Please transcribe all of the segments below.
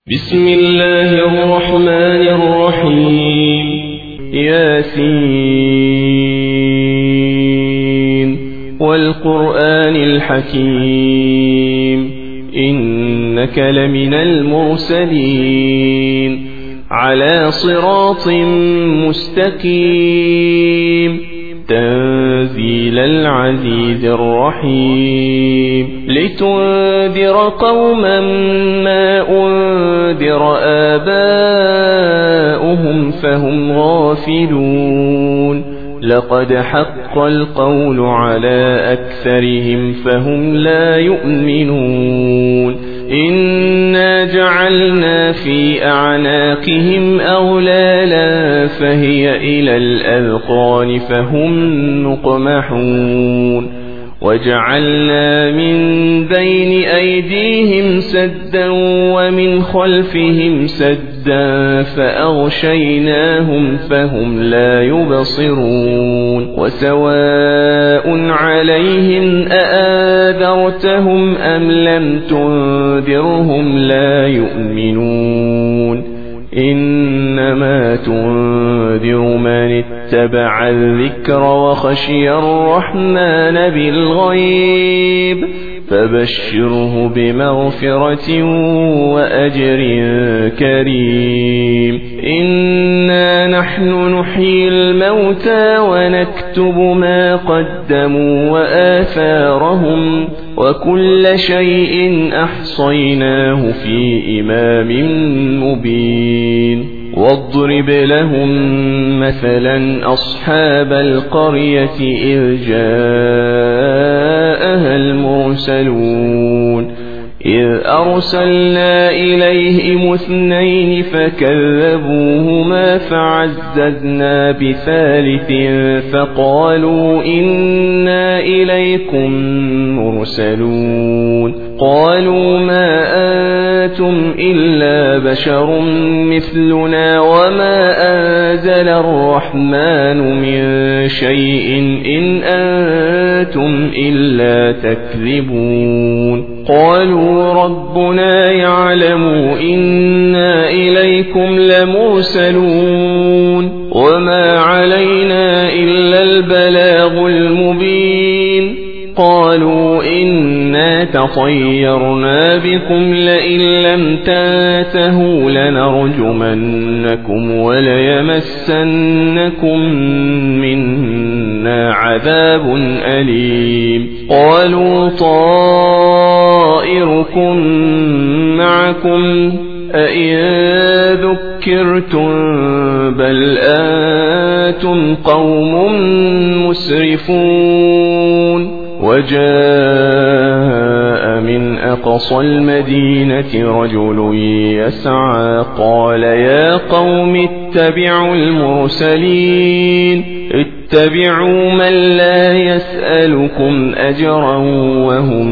بسم الله الرحمن الرحيم ياسين والقرآن الحكيم إنك لمن المرسلين على صراط مستقيم تنزيل العزيز الرحيم لتنذر قوما ما أنذر آباؤهم فهم غافلون لقد حق القول على أكثرهم فهم لا يؤمنون إنا جعلنا في أعناقهم أغلالا فهي إلى الأذقان فهم مقمحون وجعلنا من بين أيديهم سدا ومن خلفهم سدا فأغشيناهم فهم لا يبصرون وسواء عليهم أآذرتهم أم لم تنذرهم لا يؤمنون إنما تنذر من اتبع الذكر وخشي الرحمن بالغيب فبشره بمغفرة وأجر كريم إنا نحن نحيي الموتى ونكتب ما قدموا وآثارهم وكل شيء أحصيناه في إمام مبين واضرب لهم مثلا أصحاب القرية إذ جاءها المرسلون إذ أرسلنا إليهم اثنين فكذبوهما فعززنا بثالث فقالوا إنا إليكم مرسلون قالوا ما أنتم إلا بشر مثلنا وما أنزل الرحمن من شيء إن أنتم إلا تكذبون قالوا ربنا يعلم إنا إليكم لمرسلون وما علينا إلا البلاغ المبين قالوا إنا تطيرنا بكم لئن لم تنتهوا لنرجمنكم وليمسنكم منا عذاب أليم قالوا طائركم معكم أئن ذكرتم بل أنتم قوم مسرفون وجاء من أقصى المدينة رجل يسعى قال يا قوم اتبعوا المرسلين اتبعوا من لا يسألكم أجرا وهم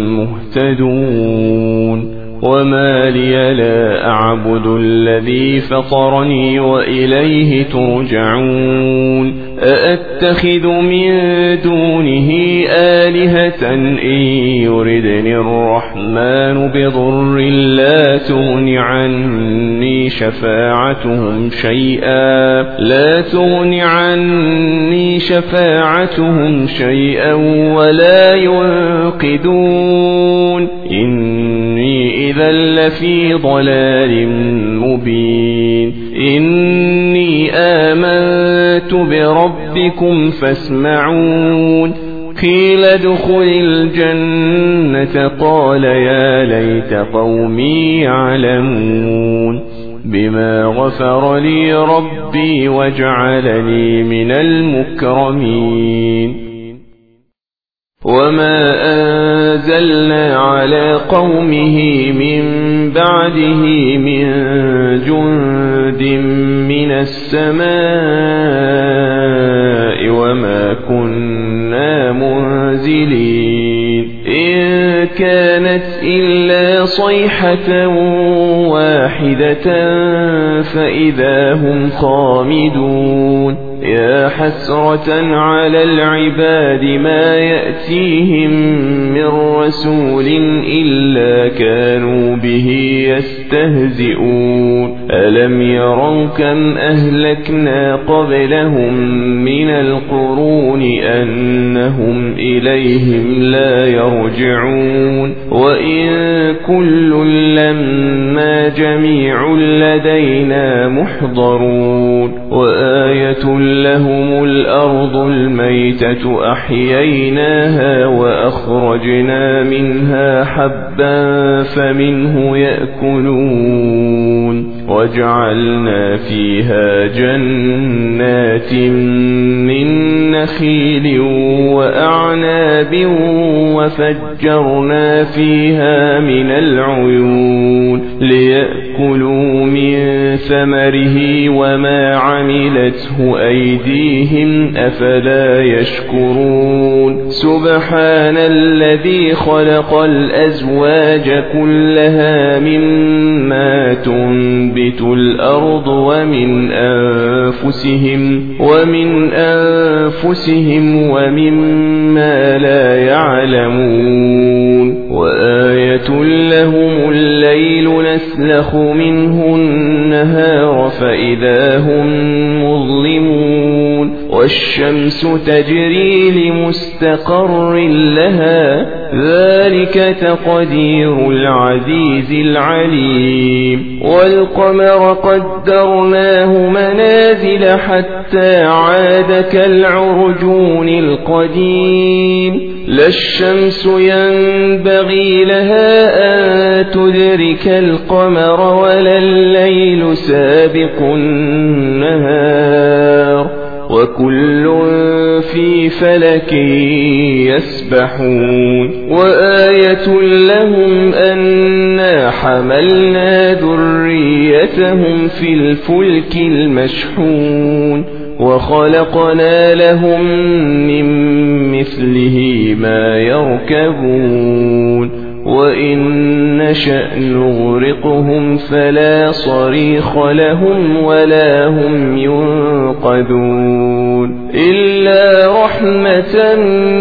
مهتدون وما لي لا أعبد الذي فطرني وإليه ترجعون أأتخذ من دونه آلهة إن يردني الرحمن بضر لا تغن عني شفاعتهم شيئا ولا ينقذون إني إذا لفي ضلال مبين إني آمنت بربكم فاسمعون قيل ادخل الجنة قال يا ليت قومي يعلمون بما غفر لي ربي وجعلني من المكرمين وما أنزلنا على قومه من بعده من جند من السماء وما كنا منزلين إن كانت إلا صيحة واحدة فإذا هم خامدون يا حسرة على العباد ما يأتيهم من رسول إلا كانوا به يستهزئون ألم يروا كم أهلكنا قبلهم من القرون أنهم إليهم لا يرجعون وإن كل لما جميع لدينا محضرون وآية لهم الأرض الميتة أحييناها وأخرجنا منها حبا فمنه يأكلون وجعلنا فيها جنات من نخيل وأعناب وفجرنا فيها من العيون ليأكلوا من ثمره وما عملته أيديهم أفلا يشكرون سبحان الذي خلق الأزواج كلها مما تنبت الأرض ومن أنفسهم ومما لا يعلمون وآية لهم الليل نسلخ منه النهار فإذا هم مظلمون والشمس تجري لمستقر لها ذلك تقدير العزيز العليم والقمر قدرناه منازل حتى عاد كالعرجون القديم لا الشمس ينبغي لها أن تدرك القمر ولا الليل سابق النهار وكل في فلك يسبحون وآية لهم أنا حملنا ذريتهم في الفلك المشحون وخلقنا لهم من مثله ما يركبون وإن نشأ نغرقهم فلا صريخ لهم ولا هم ينقذون إلا رحمة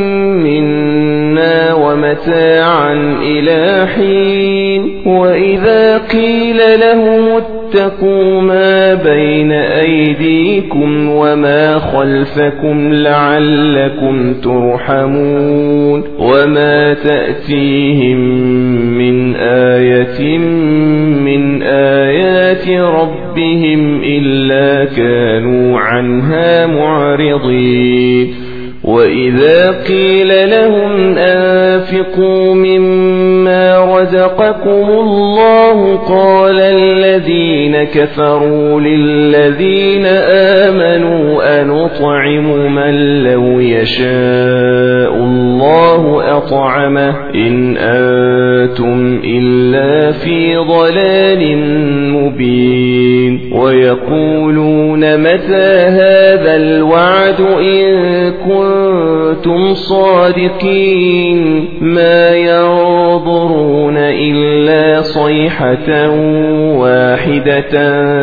منا ومتاعا إلى حين وإذا قيل لهم اتقوا ما بين أيديكم وما خلفكم لعلكم ترحمون وما تأتيهم من آية من آيات ربهم إلا كانوا عنها معرضين وإذا قيل لهم أنفقوا مما رزقكم الله قال الذين كفروا للذين آمنوا أنطعم من لو يشاء الله أطعمه إن أنتم إلا في ضلال مبين ويقولون متى هذا الوعد إن كنتم صادقين ما ينظرون إلا صيحة واحدة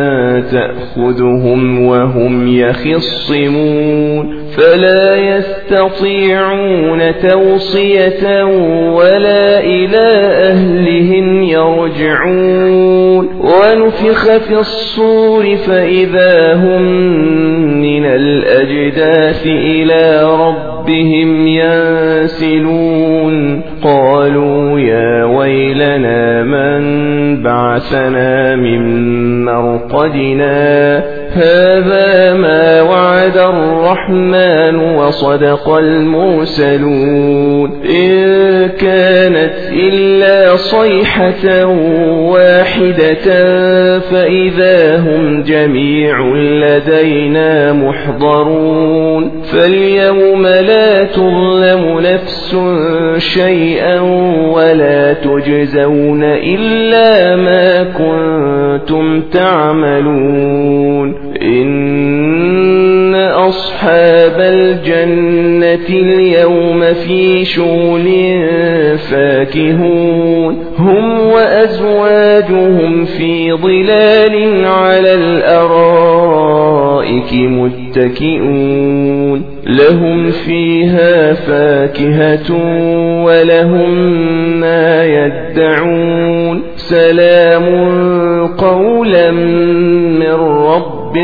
تأخذهم وهم يخصمون فلا يستطيعون توصية ولا إلى أهلهم يرجعون ونفخ في الصور فإذا هم من الأجداث إلى ربهم ينسلون قالوا يا ويلنا من بعثنا من مرقدنا هذا ما وعد الرحمن وصدق المرسلون إن كانت إلا صيحة واحدة فإذا هم جميع لدينا محضرون فاليوم لا تظلم نفس شيئا ولا تجزون إلا ما كنتم تعملون إن أصحاب الجنة اليوم في شغل فاكهون هم وأزواجهم في ظلال على الأرائك الأرائك متكئون لهم فيها فاكهة ولهم ما يدعون سلام قولا من رب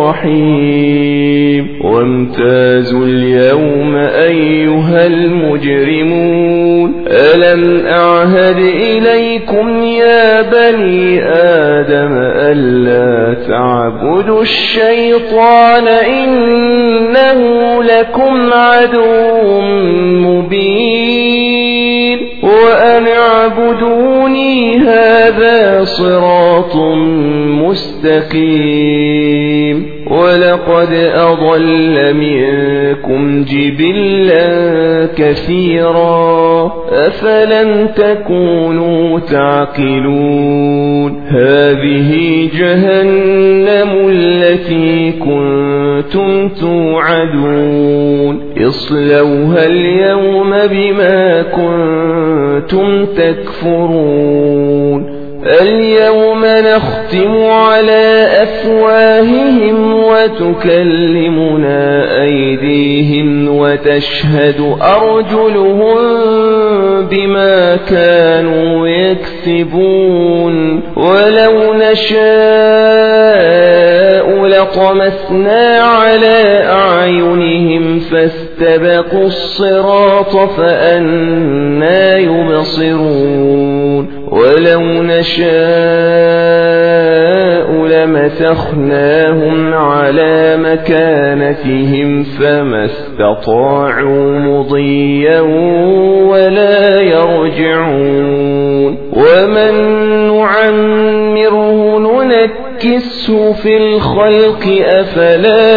رحيم وامتازوا اليوم أيها المجرمون ألم أعهد إليكم يا بني آدم ألا تعبدوا الشيطان إنه لكم عدو مبين وأن اعبدوني هذا صراط مستقيم ولقد أضل منكم جبلا كثيرا أفلم تكونوا تعقلون هذه جهنم التي كنتم توعدون اصلوها اليوم بما كنتم تكفرون اليوم نختم على أفواههم وتكلمنا أيديهم وتشهد أرجلهم بما كانوا يكسبون ولو نشاء لطمسنا على أعينهم فاستبقوا الصراط فأنى يبصرون ولو نشاء لمسخناهم على مكانتهم فما استطاعوا مضيا ولا يرجعون ومن نعمره ننكسه في الخلق أفلا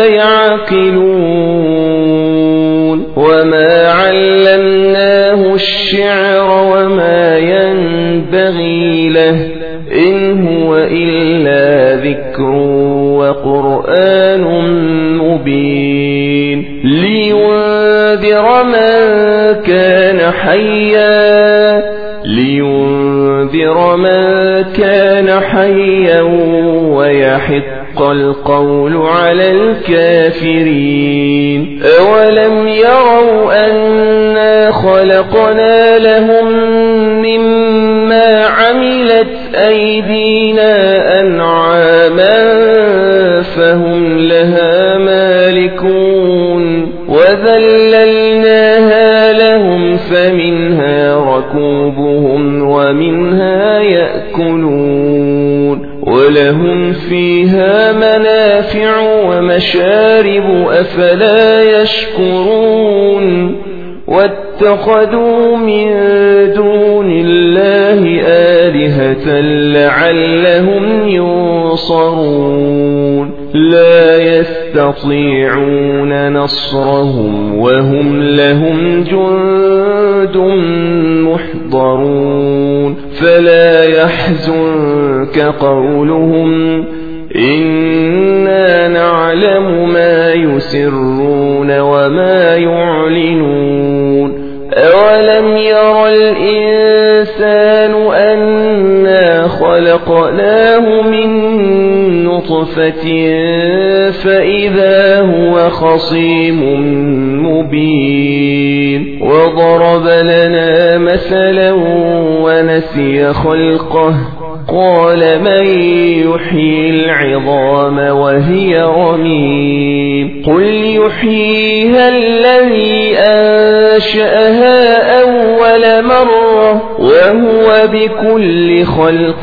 يعقلون وما علمناه الشعر وما ينبغي له إن هو إلا ذكر وقرآن مبين لينذر من كان حيا ويحق القول على الكافرين أولم يروا أنا خلقنا لهم مما عملت أيدينا أنعاما فهم لها مالكون وذللناها لهم فمنها ركوبهم ومنها يأكلون ولهم فيها منافع ومشارب أفلا يشكرون واتخذوا من دون الله آلهة لعلهم ينصرون لا يستطيعون نصرهم وهم لهم جند محضرون فلا يحزنك قولهم إنا نعلم ما يسرون وما يعلنون أولم ير الإنسان أنا خلقناه من نطفة فإذا هو خصيم مبين وضرب لنا مثلا ونسي خلقه قال من يحيي العظام وهي رميم قل يحييها الذي أنشأها أول مرة وهو بكل خلق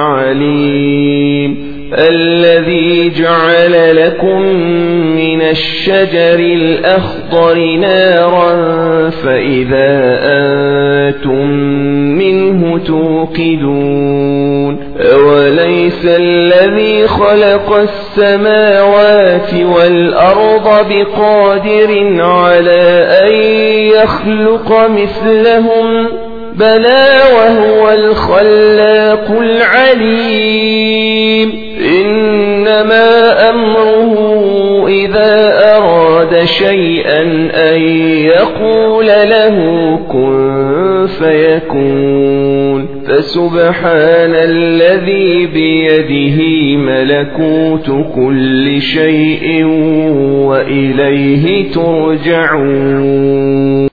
عليم الذي جعل لكم من الشجر الأخضر نارا فإذا أنتم منه توقدون أوليس الذي خلق السماوات والأرض بقادر على أن يخلق مثلهم بلى وهو الخلاق العليم إنما أمره إذا أراد شيئا أن يقول له كن فيكون فسبحان الذي بيده ملكوت كل شيء وإليه ترجعون.